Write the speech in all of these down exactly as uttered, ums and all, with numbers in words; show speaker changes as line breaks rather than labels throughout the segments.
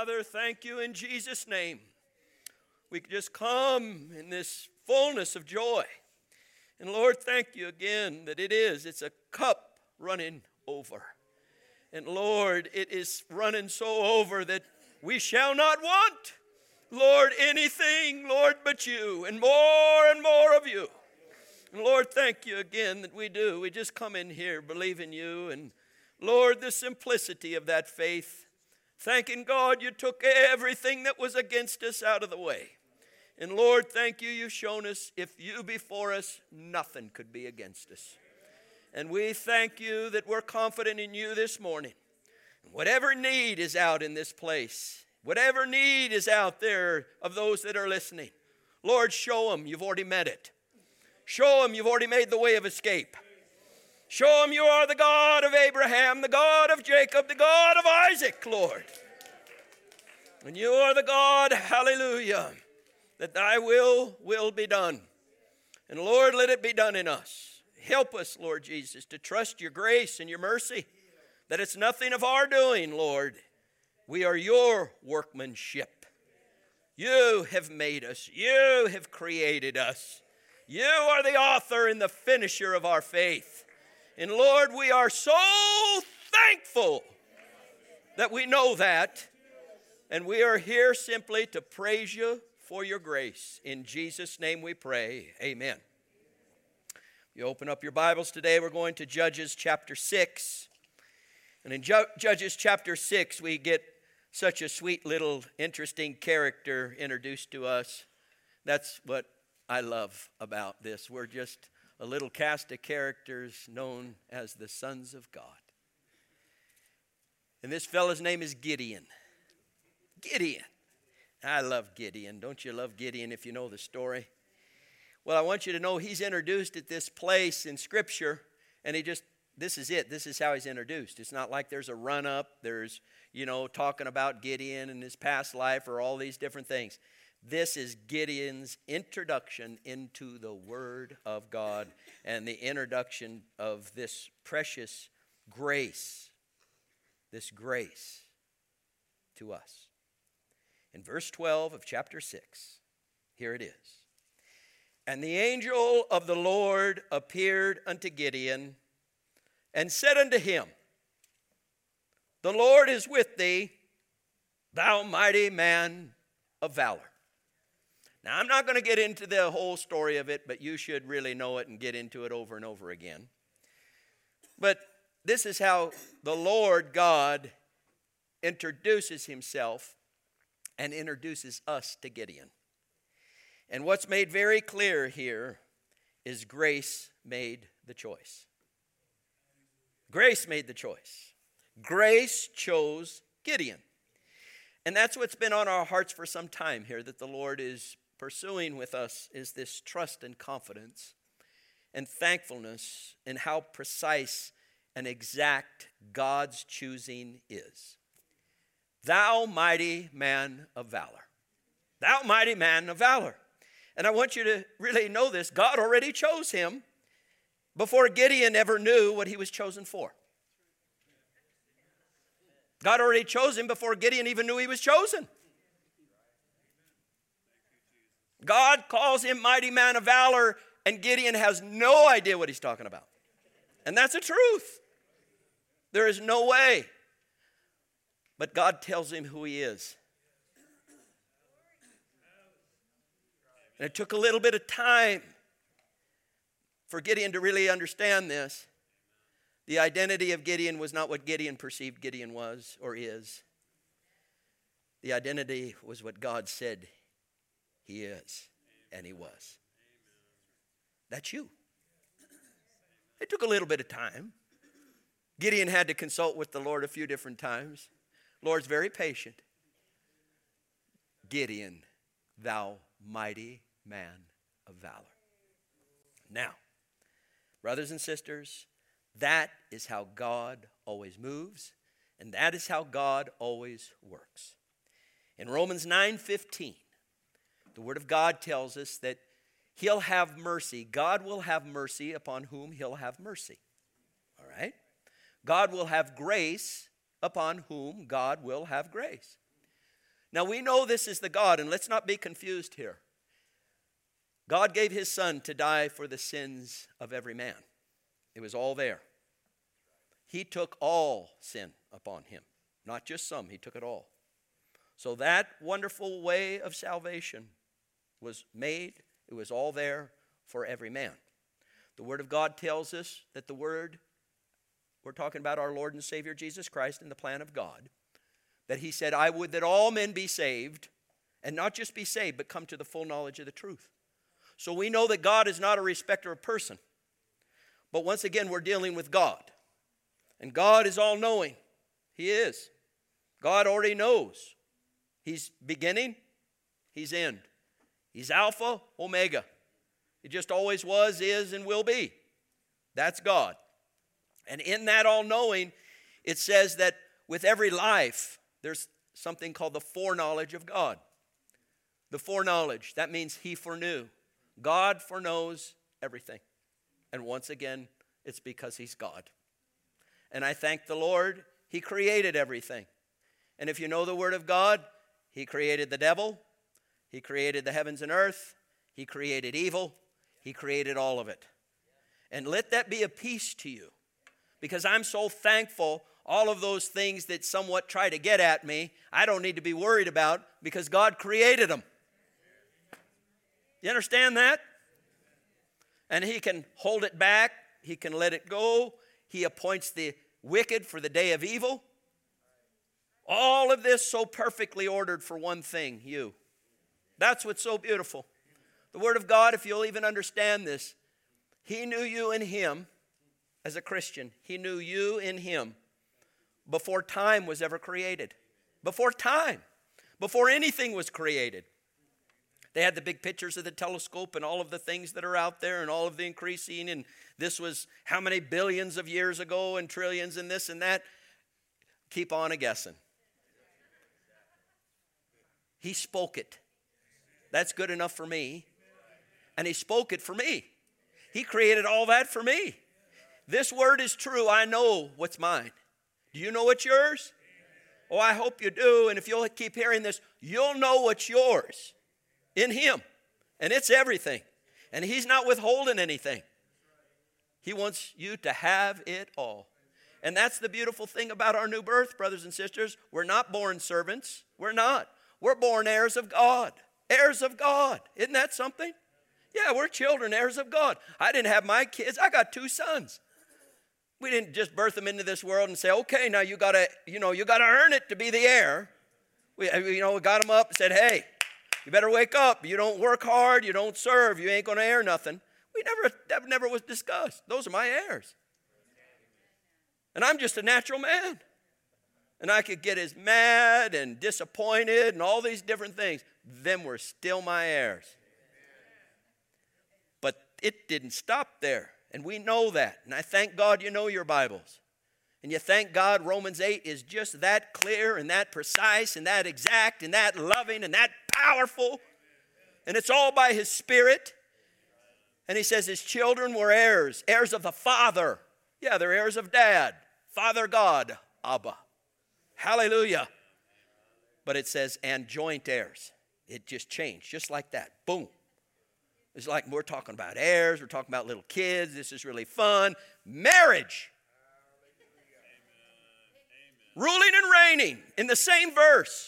Father, thank you in Jesus' name. We can just come in this fullness of joy. And Lord, thank you again that it is. It's a cup running over. And Lord, it is running so over that we shall not want, Lord, anything, Lord, but you, and more and more of you. And Lord, thank you again that we do. We just come in here believing you. And Lord, the simplicity of that faith, thanking God you took everything that was against us out of the way. And Lord, thank you, you've shown us if you be for us, nothing could be against us. And we thank you that we're confident in you this morning. Whatever need is out in this place, whatever need is out there of those that are listening, Lord, show them you've already met it. Show them you've already made the way of escape. Show them you are the God of Abraham, the God of Jacob, the God of Isaac, Lord. And you are the God, hallelujah, that thy will will be done. And Lord, let it be done in us. Help us, Lord Jesus, to trust your grace and your mercy, that it's nothing of our doing, Lord. We are your workmanship. You have made us. You have created us. You are the author and the finisher of our faith. And Lord, we are so thankful that we know that. And we are here simply to praise you for your grace. In Jesus' name we pray. Amen. You open up your Bibles today, we're going to Judges chapter six. And in Ju- Judges chapter six, we get such a sweet little interesting character introduced to us. That's what I love about this. We're just a little cast of characters known as the sons of God. And this fellow's name is Gideon. Gideon. I love Gideon. Don't you love Gideon if you know the story? Well, I want you to know he's introduced at this place in Scripture, and he just, this is it. This is how he's introduced. It's not like there's a run-up. There's, you know, talking about Gideon and his past life or all these different things. This is Gideon's introduction into the Word of God and the introduction of this precious grace, this grace to us. In verse twelve of chapter six, here it is. And the angel of the Lord appeared unto Gideon and said unto him, The Lord is with thee, thou mighty man of valor. Now, I'm not going to get into the whole story of it, but you should really know it and get into it over and over again. But this is how the Lord God introduces himself and introduces us to Gideon. And what's made very clear here is grace made the choice. Grace made the choice. Grace chose Gideon. And that's what's been on our hearts for some time here, that the Lord is pursuing with us, is this trust and confidence and thankfulness in how precise and exact God's choosing is. Thou mighty man of valor. Thou mighty man of valor. And I want you to really know this. God already chose him before Gideon ever knew what he was chosen for. God already chose him before Gideon even knew he was chosen. God calls him mighty man of valor, and Gideon has no idea what he's talking about. And that's the truth. There is no way. But God tells him who he is. And it took a little bit of time for Gideon to really understand this. The identity of Gideon was not what Gideon perceived Gideon was or is. The identity was what God said he is and he was. That's you. It took a little bit of time. Gideon had to consult with the Lord a few different times. Lord's very patient. Gideon, thou mighty man of valor. Now, brothers and sisters, that is how God always moves, and that is how God always works. In Romans nine fifteen, the Word of God tells us that he'll have mercy. God will have mercy upon whom he'll have mercy. All right? God will have grace upon whom God will have grace. Now we know this is the God, and let's not be confused here. God gave his Son to die for the sins of every man. It was all there. He took all sin upon him. Not just some, he took it all. So that wonderful way of salvation was made. It was all there for every man. The Word of God tells us that the Word, we're talking about our Lord and Savior Jesus Christ and the plan of God, that he said, I would that all men be saved, and not just be saved, but come to the full knowledge of the truth. So we know that God is not a respecter of person. But once again, we're dealing with God. And God is all-knowing. He is. God already knows. He's beginning, he's end. He's Alpha, Omega. He just always was, is, and will be. That's God. And in that all-knowing, it says that with every life, there's something called the foreknowledge of God. The foreknowledge, that means he foreknew. God foreknows everything. And once again, it's because he's God. And I thank the Lord, he created everything. And if you know the Word of God, he created the devil, he created the heavens and earth, he created evil, he created all of it. And let that be a peace to you. Because I'm so thankful all of those things that somewhat try to get at me, I don't need to be worried about because God created them. You understand that? And he can hold it back. He can let it go. He appoints the wicked for the day of evil. All of this so perfectly ordered for one thing, you. That's what's so beautiful. The Word of God, if you'll even understand this, he knew you in him as a Christian. He knew you in him before time was ever created. Before time. Before anything was created. They had the big pictures of the telescope and all of the things that are out there and all of the increasing. And this was how many billions of years ago and trillions and this and that. Keep on a guessing. He spoke it. That's good enough for me. And he spoke it for me. He created all that for me. This word is true. I know what's mine. Do you know what's yours? Oh, I hope you do. And if you'll keep hearing this, you'll know what's yours. In him. And it's everything. And he's not withholding anything. He wants you to have it all. And that's the beautiful thing about our new birth, brothers and sisters. We're not born servants. We're not. We're born heirs of God. Heirs of God. Isn't that something? Yeah, we're children, heirs of God. I didn't have my kids. I got two sons. We didn't just birth them into this world and say, okay, now you gotta, you know, you gotta earn it to be the heir. We, you know, we got them up and said, hey, you better wake up. You don't work hard. You don't serve. You ain't going to heir nothing. We never, that never was discussed. Those are my heirs. And I'm just a natural man. And I could get as mad and disappointed and all these different things. Them were still my heirs. But it didn't stop there. And we know that. And I thank God you know your Bibles. And you thank God Romans eight is just that clear and that precise and that exact and that loving and that powerful. And it's all by his Spirit. And he says his children were heirs, heirs of the Father. Yeah, they're heirs of Dad. Father God, Abba. Hallelujah. But it says, and joint heirs. It just changed, just like that. Boom. It's like we're talking about heirs. We're talking about little kids. This is really fun. Marriage. Ruling and reigning in the same verse.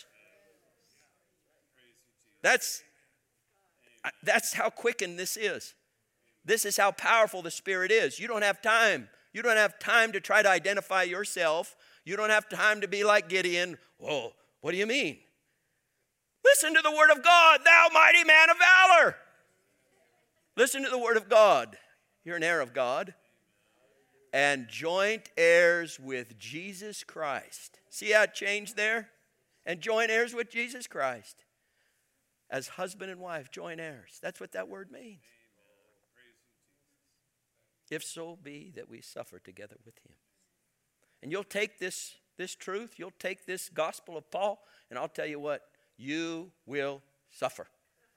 That's, that's how quickened this is. This is how powerful the Spirit is. You don't have time. You don't have time to try to identify yourself. You don't have time to be like Gideon. Whoa, what do you mean? Listen to the word of God, thou mighty man of valor. Listen to the word of God. You're an heir of God. And joint heirs with Jesus Christ. See how it changed there? And joint heirs with Jesus Christ. As husband and wife, joint heirs. That's what that word means. If so be that we suffer together with him. And you'll take this, this truth, you'll take this gospel of Paul, and I'll tell you what, you will suffer.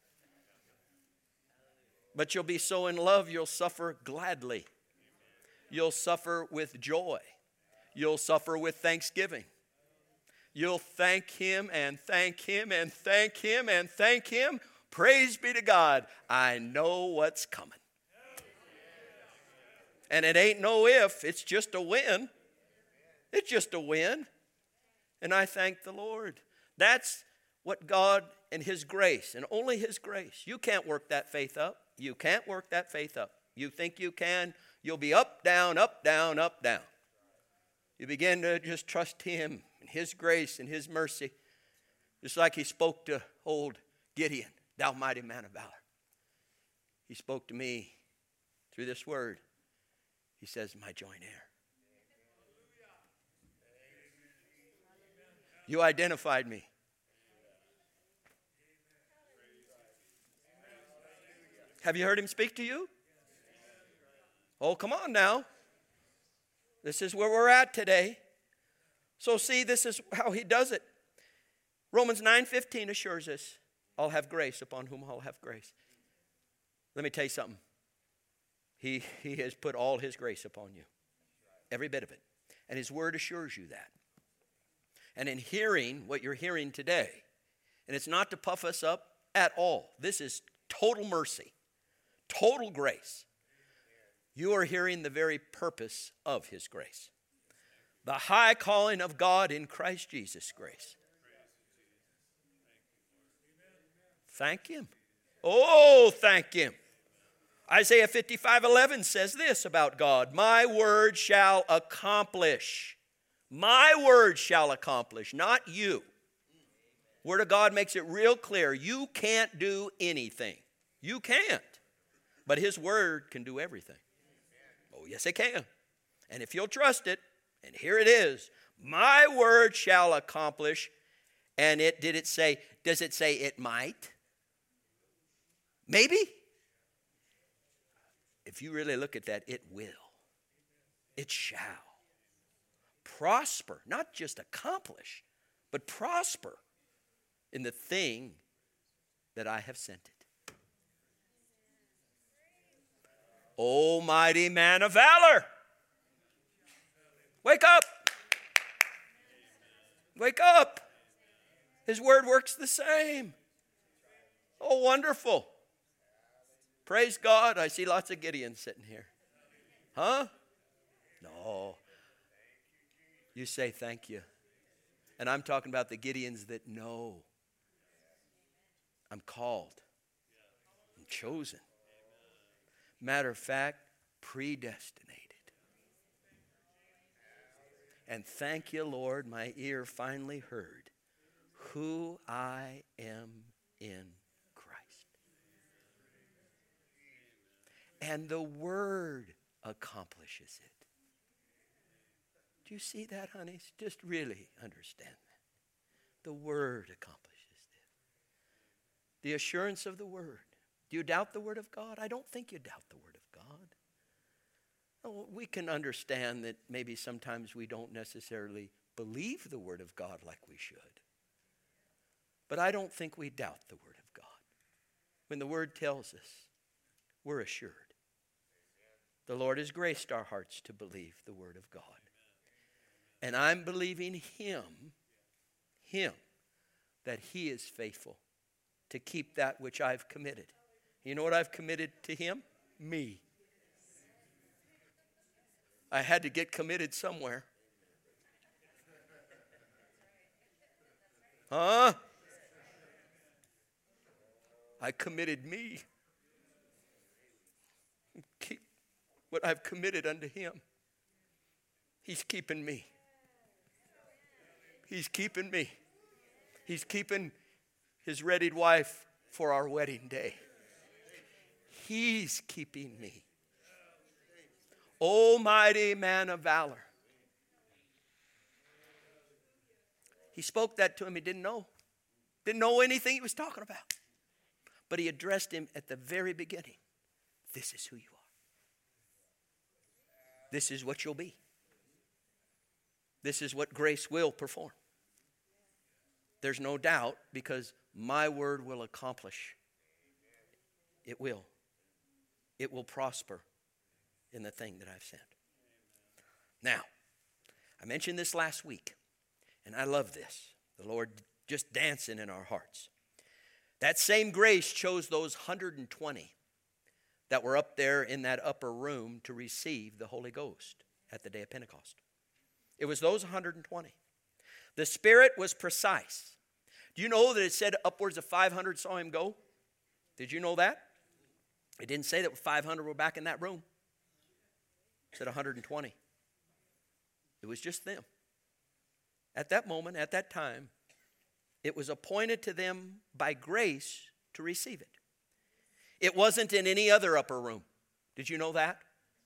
But you'll be so in love, you'll suffer gladly. You'll suffer with joy. You'll suffer with thanksgiving. you'll thank him and thank him and thank him and thank him. Praise be to God. I know what's coming. And it ain't no if, it's just a win. It's just a win. And I thank the Lord. That's what God and his grace, and only his grace. You can't work that faith up. You can't work that faith up. You think you can, you'll be up, down, up, down, up, down. You begin to just trust him and his grace and his mercy. Just like he spoke to old Gideon, thou mighty man of valor. He spoke to me through this word. He says, my joint heir. You identified me. Have you heard him speak to you? Oh, come on now. This is where we're at today. So see, this is how he does it. Romans nine fifteen assures us, I'll have grace upon whom I'll have grace. Let me tell you something. He, he has put all his grace upon you. Every bit of it. And his word assures you that. And in hearing what you're hearing today, and it's not to puff us up at all. This is total mercy. Total grace. You are hearing the very purpose of his grace. The high calling of God in Christ Jesus' grace. Thank him. Oh, thank him. Isaiah fifty-five eleven says this about God. My word shall accomplish. My word shall accomplish, not you. Word of God makes it real clear. You can't do anything. You can't. But his word can do everything. Oh, yes, it can. And if you'll trust it, and here it is, my word shall accomplish. And it, did it say, does it say it might? Maybe? If you really look at that, it will. It shall. Prosper, not just accomplish, but prosper in the thing that I have sent it. O mighty man of valor, wake up. Wake up. His word works the same. Oh, wonderful. Praise God. I see lots of Gideons sitting here. Huh? No. You say thank you. And I'm talking about the Gideons that know I'm called. I'm chosen. Matter of fact, predestinated. And thank you, Lord, my ear finally heard who I am in Christ. And the word accomplishes it. Do you see that, honey? Just really understand that. The word accomplishes it. The assurance of the word. Do you doubt the word of God? I don't think you doubt the word of God. Oh, we can understand that maybe sometimes we don't necessarily believe the word of God like we should. But I don't think we doubt the word of God. When the word tells us, we're assured. The Lord has graced our hearts to believe the word of God. And I'm believing him, him, that he is faithful to keep that which I've committed. You know what I've committed to him? Me. I had to get committed somewhere. Huh? I committed me. Keep what I've committed unto him. He's keeping me. He's keeping me. He's keeping his wedded wife for our wedding day. He's keeping me. Almighty man of valor. He spoke that to him. He didn't know. Didn't know anything he was talking about. But he addressed him at the very beginning. This is who you are. This is what you'll be. This is what grace will perform. There's no doubt, because my word will accomplish. It will. It will prosper in the thing that I've sent. Now, I mentioned this last week, And I love this. The Lord just dancing in our hearts. That same grace chose those one hundred twenty that were up there in that upper room to receive the Holy Ghost at the day of Pentecost. It was those one hundred twenty. The Spirit was precise. Do you know that it said upwards of five hundred saw him go? Did you know that? It didn't say that five hundred were back in that room. It said one hundred twenty. It was just them. At that moment, at that time, it was appointed to them by grace to receive it. It wasn't in any other upper room. Did you know that?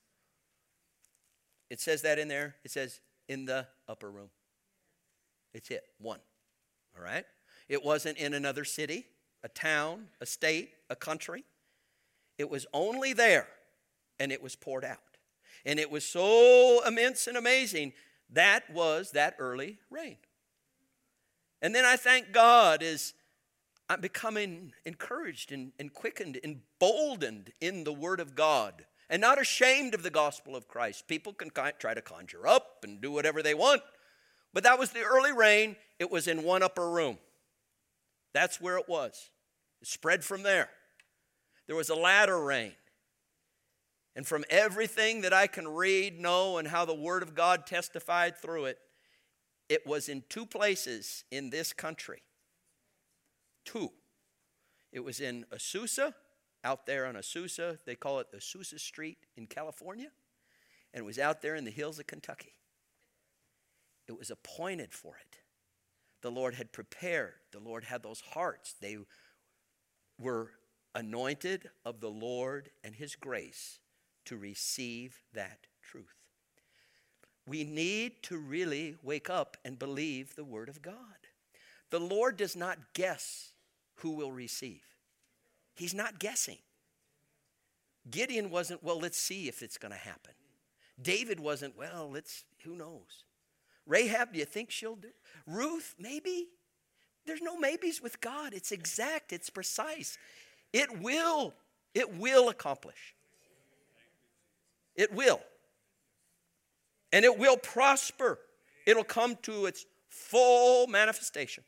It says that in there. It says in the upper room. It's it, one. All right? It wasn't in another city, a town, a state, a country. It was only there, and it was poured out. And it was so immense and amazing. That was that early rain. And then I thank God as I'm becoming encouraged and, and quickened, emboldened in the Word of God, and not ashamed of the gospel of Christ. People can try to conjure up and do whatever they want, but that was the early rain. It was in one upper room. That's where it was. It spread from there. There was a latter rain. And from everything that I can read, know, and how the Word of God testified through it, it was in two places in this country. Two. It was in Azusa, out there on Azusa. They call it Azusa Street in California. And it was out there in the hills of Kentucky. It was appointed for it. The Lord had prepared. The Lord had those hearts. They were anointed of the Lord and His grace to receive that truth. We need to really wake up and believe the Word of God. The Lord does not guess who will receive. He's not guessing. Gideon wasn't, well, let's see if it's going to happen. David wasn't, well, let's, who knows? Rahab, do you think she'll do? Ruth, maybe? There's no maybes with God. It's exact. It's precise. It will, it will accomplish. It will. And it will prosper. It'll come to its full manifestation.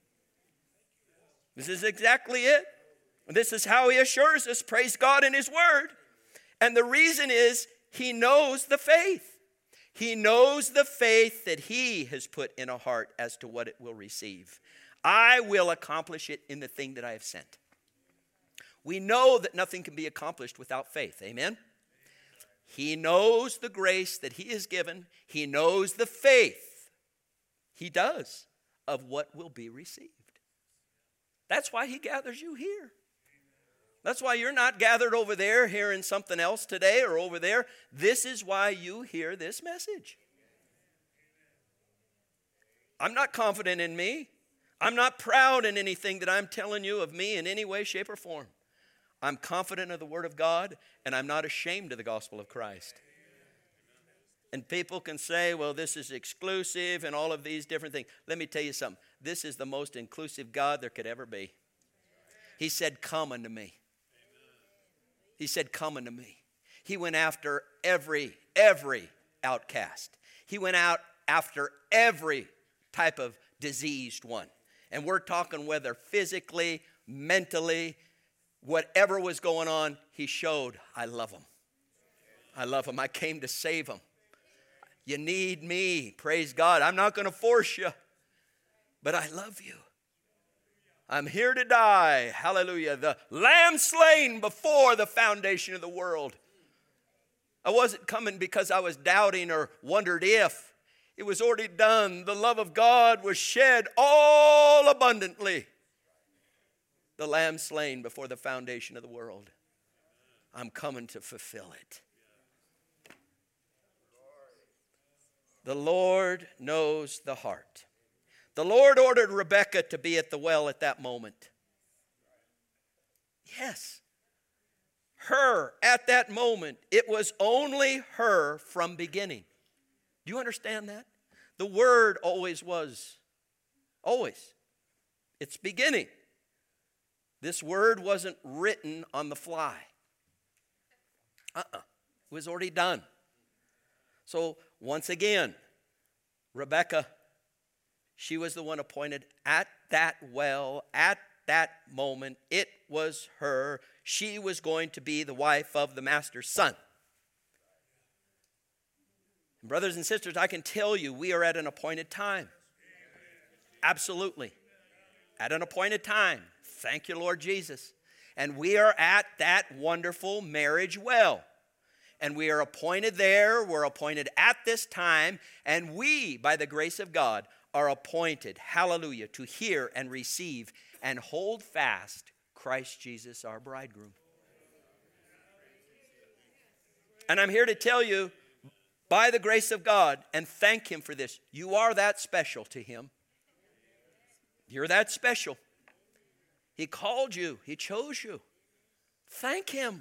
This is exactly it. This is how He assures us, praise God, in His Word. And the reason is He knows the faith. He knows the faith that He has put in a heart as to what it will receive. I will accomplish it in the thing that I have sent. We know that nothing can be accomplished without faith. Amen? He knows the grace that He has given. He knows the faith He does of what will be received. That's why He gathers you here. That's why you're not gathered over there hearing something else today or over there. This is why you hear this message. I'm not confident in me. I'm not proud in anything that I'm telling you of me in any way, shape, or form. I'm confident of the Word of God, and I'm not ashamed of the gospel of Christ. And people can say, well, this is exclusive and all of these different things. Let me tell you something. This is the most inclusive God there could ever be. He said, come unto me. He said, come unto me. He went after every, every outcast. He went out after every type of diseased one. And we're talking whether physically, mentally, whatever was going on, He showed, I love them. I love them. I came to save them. You need me. Praise God. I'm not going to force you, but I love you. I'm here to die. Hallelujah. The Lamb slain before the foundation of the world. I wasn't coming because I was doubting or wondered if. It was already done. The love of God was shed all abundantly. The Lamb slain before the foundation of the world. I'm coming to fulfill it. The Lord knows the heart. The Lord ordered Rebekah to be at the well at that moment. Yes. Her at that moment. It was only her from beginning. Do you understand that? The word always was. Always. It's beginning. This word wasn't written on the fly. Uh-uh. It was already done. So once again, Rebekah, She was the one appointed at that well, at that moment. It was her. She was going to be the wife of the master's son. Brothers and sisters, I can tell you we are at an appointed time. Absolutely. At an appointed time. Thank you, Lord Jesus. And we are at that wonderful marriage well. And we are appointed there. We're appointed at this time. And we, by the grace of God, are appointed, hallelujah, to hear and receive and hold fast Christ Jesus, our bridegroom. And I'm here to tell you, by the grace of God, and thank Him for this, you are that special to Him. You're that special. He called you. He chose you. Thank Him.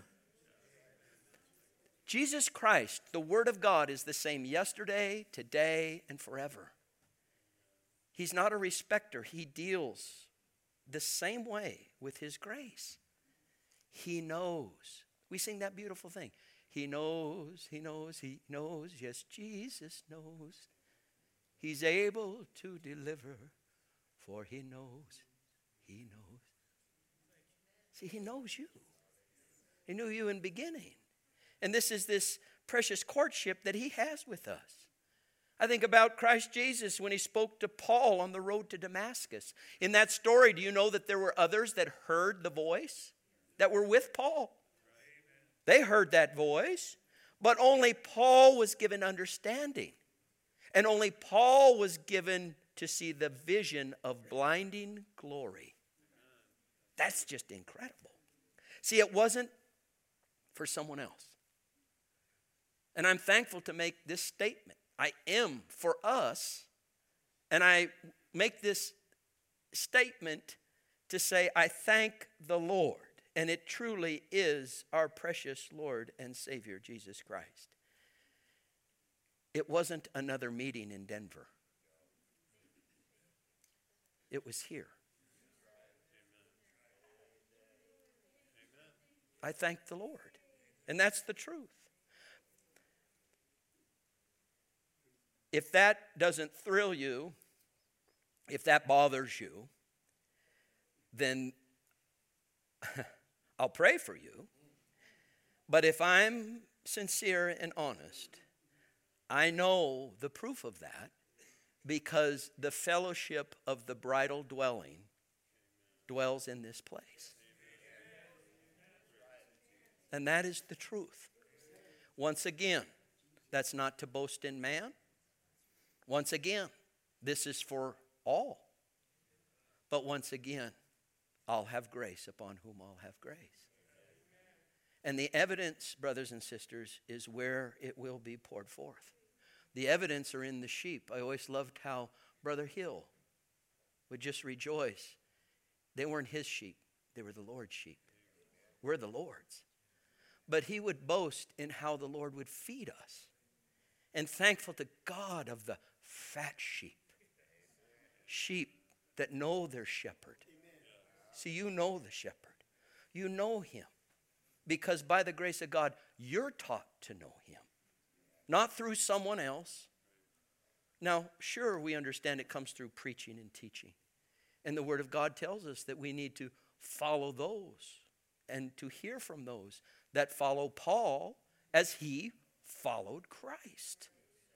Jesus Christ, the Word of God, is the same yesterday, today, and forever. He's not a respecter. He deals the same way with His grace. He knows. We sing that beautiful thing. He knows, He knows, He knows. Yes, Jesus knows. He's able to deliver, for He knows, He knows. See, He knows you. He knew you in beginning. And this is this precious courtship that He has with us. I think about Christ Jesus when He spoke to Paul on the road to Damascus. In that story, do you know that there were others that heard the voice that were with Paul? They heard that voice, but only Paul was given understanding. And only Paul was given to see the vision of blinding glory. That's just incredible. See, it wasn't for someone else. And I'm thankful to make this statement. I am for us, and I make this statement to say, I thank the Lord. And it truly is our precious Lord and Savior, Jesus Christ. It wasn't another meeting in Denver. It was here. I thank the Lord. And that's the truth. If that doesn't thrill you, if that bothers you, then I'll pray for you. But if I'm sincere and honest, I know the proof of that because the fellowship of the bridal dwelling dwells in this place. And that is the truth. Once again, that's not to boast in man. Once again, this is for all. But once again, I'll have grace upon whom I'll have grace. And the evidence, brothers and sisters, is where it will be poured forth. The evidence are in the sheep. I always loved how Brother Hill would just rejoice. They weren't his sheep. They were the Lord's sheep. We're the Lord's. But he would boast in how the Lord would feed us. And thankful to God of the fat sheep. Sheep that know their shepherd. See, you know the shepherd. You know him. Because by the grace of God, you're taught to know him. Not through someone else. Now, sure, we understand it comes through preaching and teaching. And the Word of God tells us that we need to follow those and to hear from those that follow Paul as he followed Christ.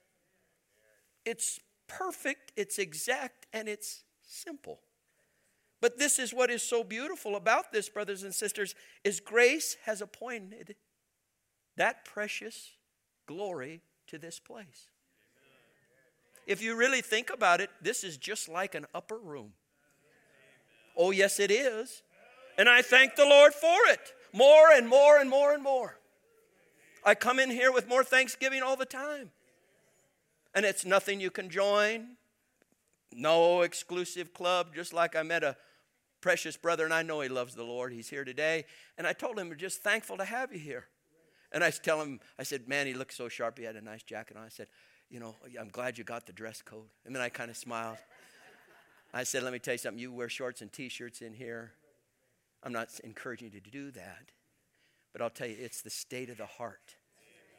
It's perfect, it's exact, and it's simple. But this is what is so beautiful about this, brothers and sisters, is grace has appointed that precious glory to this place. If you really think about it, this is just like an upper room. Oh, yes, it is. And I thank the Lord for it. More and more and more and more. I come in here with more thanksgiving all the time. And it's nothing you can join. No exclusive club, just like I met a precious brother, and I know he loves the Lord. He's here today. And I told him, we're just thankful to have you here. And I tell him, I said, man, he looked so sharp. He had a nice jacket on. I said, you know, I'm glad you got the dress code. And then I kind of smiled. I said, let me tell you something. You wear shorts and T-shirts in here. I'm not encouraging you to do that. But I'll tell you, it's the state of the heart.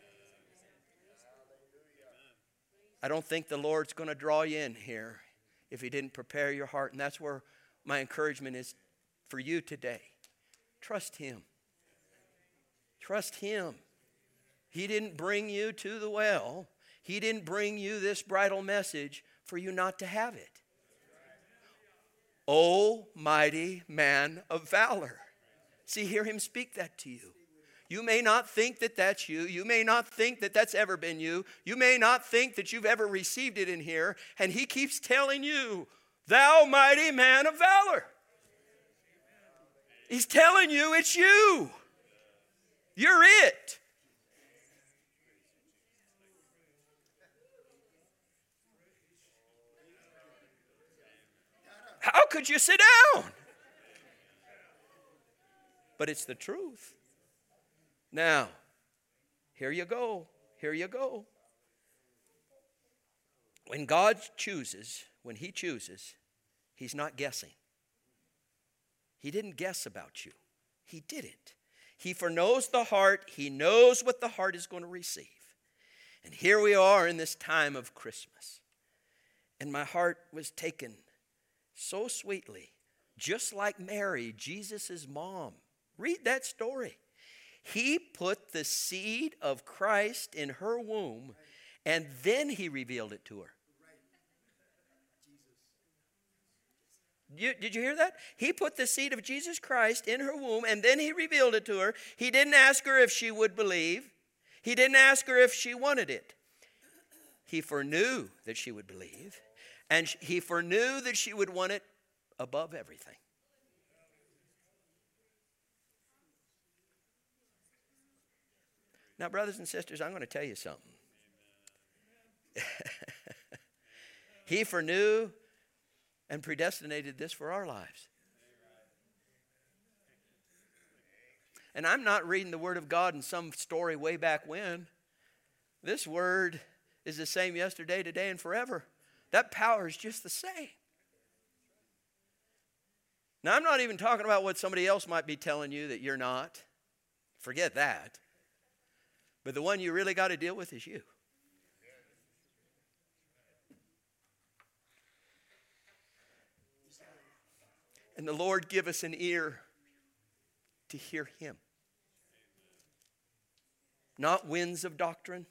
I don't think the Lord's going to draw you in here if he didn't prepare your heart. And that's where my encouragement is for you today. Trust him. Trust him. He didn't bring you to the well. He didn't bring you this bridal message for you not to have it. O mighty man of valor. See, hear him speak that to you. You may not think that that's you. You may not think that that's ever been you. You may not think that you've ever received it in here. And he keeps telling you, thou mighty man of valor. He's telling you it's you. You're it. How could you sit down? But it's the truth. Now, here you go. Here you go. When God chooses, when he chooses, he's not guessing. He didn't guess about you. He did it. He foreknows the heart. He knows what the heart is going to receive. And here we are in this time of Christmas. And my heart was taken so sweetly, just like Mary, Jesus' mom. Read that story. He put the seed of Christ in her womb, and then he revealed it to her. You, did you hear that? He put the seed of Jesus Christ in her womb, and then he revealed it to her. He didn't ask her if she would believe. He didn't ask her if she wanted it. He foreknew that she would believe, and he foreknew that she would want it above everything. Now, brothers and sisters, I'm going to tell you something. He foreknew and predestinated this for our lives. And I'm not reading the Word of God in some story way back when. This Word is the same yesterday, today, and forever. That power is just the same. Now, I'm not even talking about what somebody else might be telling you that you're not. Forget that. But the one you really got to deal with is you. And the Lord give us an ear to hear him. Not winds of doctrine.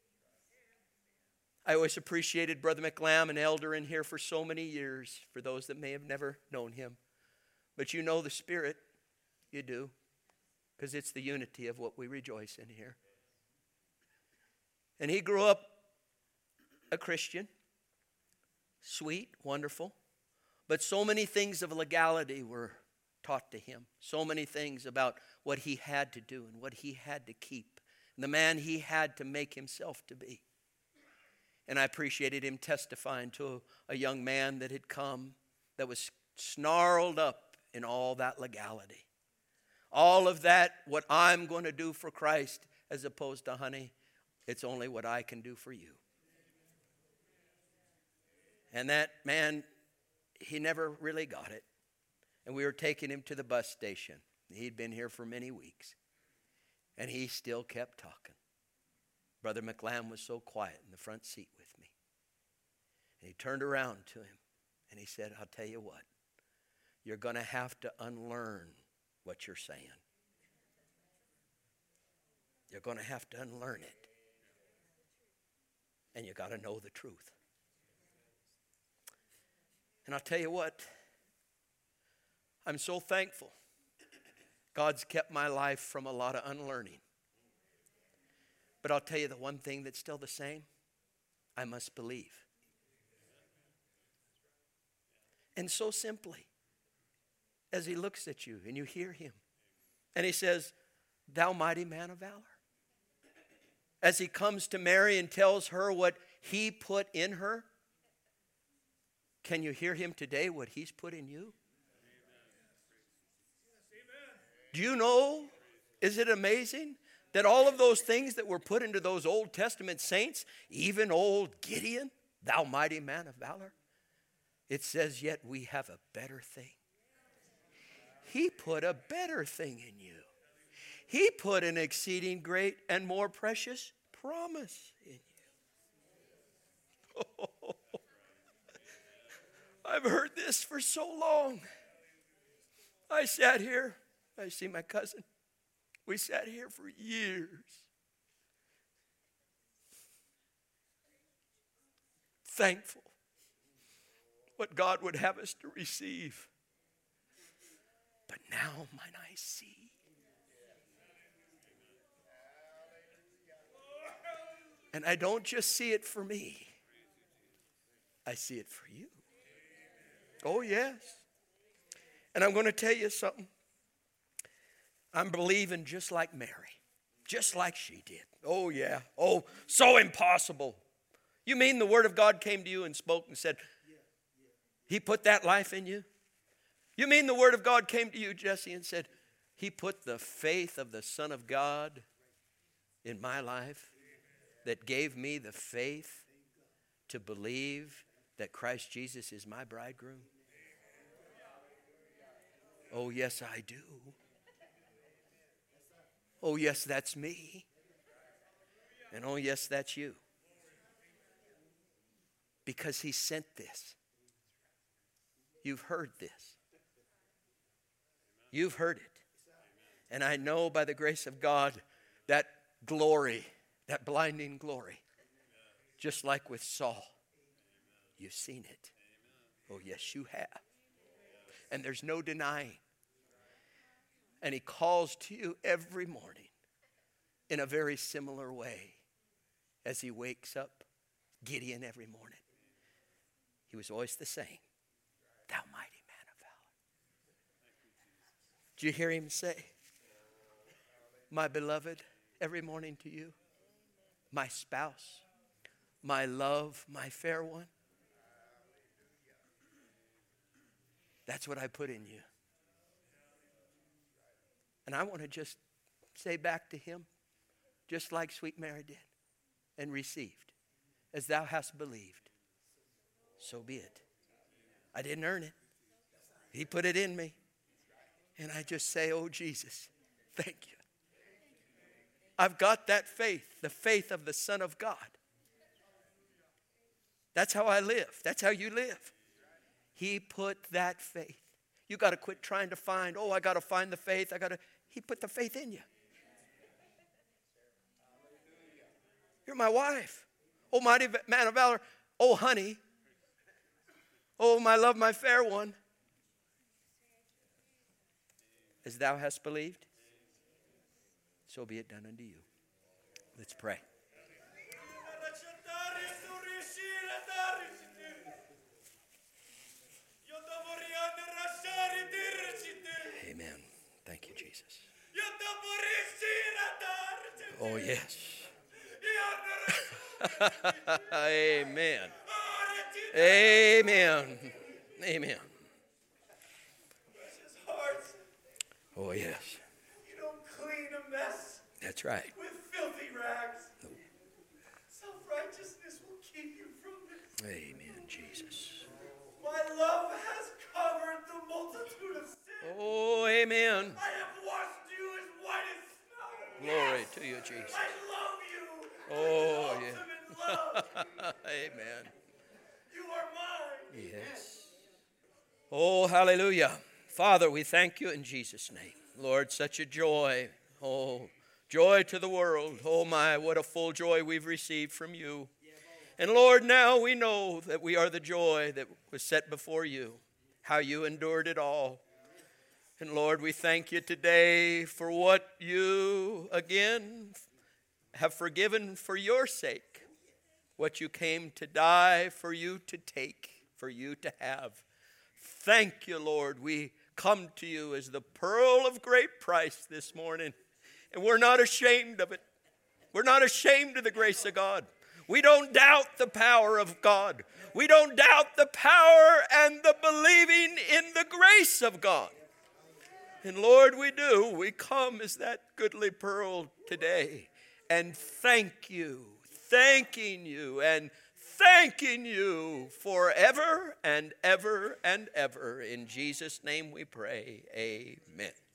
I always appreciated Brother McLam, an elder in here for so many years, for those that may have never known him. But you know the Spirit, you do, because it's the unity of what we rejoice in here. And he grew up a Christian, sweet, wonderful, but so many things of legality were taught to him. So many things about what he had to do and what he had to keep, and the man he had to make himself to be. And I appreciated him testifying to a young man that had come that was snarled up in all that legality. All of that, what I'm going to do for Christ, as opposed to, honey, it's only what I can do for you. And that man, he never really got it. And we were taking him to the bus station. He'd been here for many weeks. And he still kept talking. Brother McLam was so quiet in the front seat with me. And he turned around to him and he said, I'll tell you what, you're going to have to unlearn what you're saying. You're going to have to unlearn it. And you got to know the truth. And I'll tell you what, I'm so thankful God's kept my life from a lot of unlearning. But I'll tell you the one thing that's still the same, I must believe. And so simply, as he looks at you and you hear him, and he says, thou mighty man of valor. As he comes to Mary and tells her what he put in her, can you hear him today, what he's put in you? Do you know, is it amazing that all of those things that were put into those Old Testament saints, even old Gideon, thou mighty man of valor, it says, yet we have a better thing. He put a better thing in you. He put an exceeding great and more precious promise in you. I've heard this for so long. I sat here. I see my cousin. We sat here for years. Thankful what God would have us to receive. But now mine eyes see. And I don't just see it for me. I see it for you. Oh, yes. And I'm going to tell you something. I'm believing just like Mary. Just like she did. Oh, yeah. Oh, so impossible. You mean the Word of God came to you and spoke and said, He put that life in you? You mean the Word of God came to you, Jesse, and said, He put the faith of the Son of God in my life that gave me the faith to believe that Christ Jesus is my bridegroom? Oh, yes, I do. Oh, yes, that's me. And oh, yes, that's you. Because He sent this. You've heard this. You've heard it. And I know by the grace of God that glory, that blinding glory, just like with Saul, you've seen it. Oh, yes, you have. And there's no denying. And He calls to you every morning in a very similar way as He wakes up Gideon every morning. He was always the same. Thou mighty man of valor. Did you hear Him say, my beloved, every morning to you, my spouse, my love, my fair one? That's what I put in you. And I want to just say back to Him, just like sweet Mary did, and received, as thou hast believed, so be it. I didn't earn it. He put it in me. And I just say, oh, Jesus, thank you. I've got that faith, the faith of the Son of God. That's how I live. That's how you live. He put that faith. You got to quit trying to find, oh, I got to find the faith. I got to. He put the faith in you. You're my wife. Oh, mighty man of valor. Oh, honey. Oh, my love, my fair one. As thou hast believed, so be it done unto you. Let's pray. Amen. Thank you, Jesus. Oh, yes. Amen. Amen. Amen. Oh, yes.
You don't clean a mess.
That's right.
With filthy rags. No. Self-righteousness will keep you from this.
Amen, Jesus.
My love has covered the multitude of sins.
Oh, amen.
I have washed you as white as snow.
Glory
Yes.
to you, Jesus.
I love you.
Oh,
with
yeah.
ultimate love.
Amen.
You are mine.
Yes. Oh, hallelujah. Father, we thank you in Jesus' name. Lord, such a joy. Oh, joy to the world. Oh, my, what a full joy we've received from you. And Lord, now we know that we are the joy that was set before you, how you endured it all. And Lord, we thank you today for what you, again, have forgiven for your sake, what you came to die for you to take, for you to have. Thank you, Lord. We come to you as the pearl of great price this morning, and we're not ashamed of it. We're not ashamed of the grace of God. We don't doubt the power of God. We don't doubt the power and the believing in the grace of God. And Lord, we do. We come as that goodly pearl today and thank you, thanking you, and thanking you forever and ever and ever. In Jesus' name we pray. Amen.